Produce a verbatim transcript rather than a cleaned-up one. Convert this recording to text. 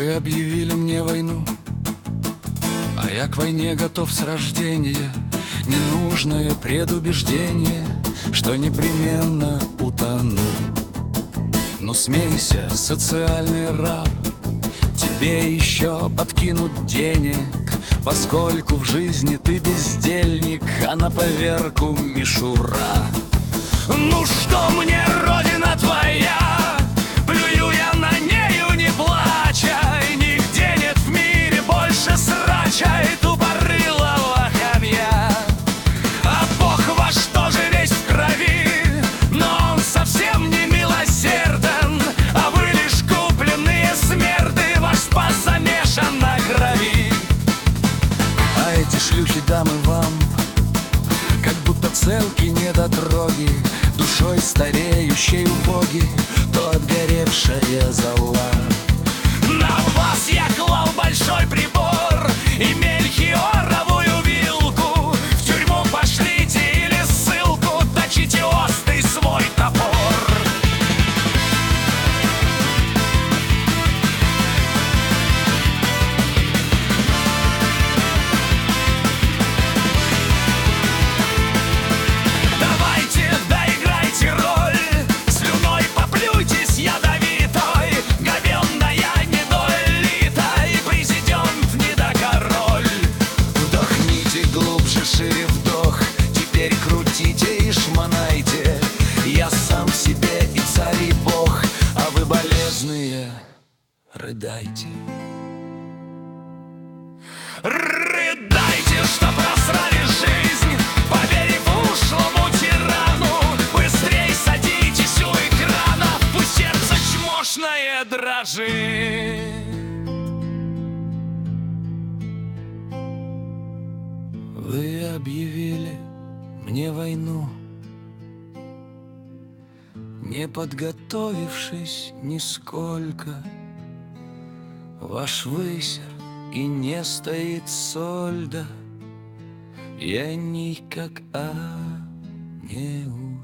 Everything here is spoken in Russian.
Вы объявили мне войну, а я к войне готов с рождения. Ненужное предубеждение, что непременно утону. Но смейся, социальный раб, тебе еще подкинут денег, поскольку в жизни ты бездельник, а на поверку мишура. Ну что мне родина твоя? Плюю я на нею, не плача, и нигде нет в мире больше срача и тупорылого хамья. А Бог ваш тоже весь в крови, но он совсем не милосерден, а вы лишь купленные смерды, ваш спас замешан на крови. А эти шлюхи дамы вам как будто целки недотроги, душой стареющей убоги, то отгоревшая зола. На вас я клал большой прибор и мельхиоровую вилку. В тюрьму пошлите или ссылку, точите острый свой топор. Шире вдох, теперь крутите и шмонайте. Я сам себе и царь и бог, а вы, болезные, рыдайте. Рыдайте, что просрали жизнь, поверив ушлому тирану. Быстрей садитесь у экрана, пусть сердце чмошное дрожит. Вы объявили мне войну, не подготовившись нисколько. Ваш высер и не стоит сольда, я никак а не у.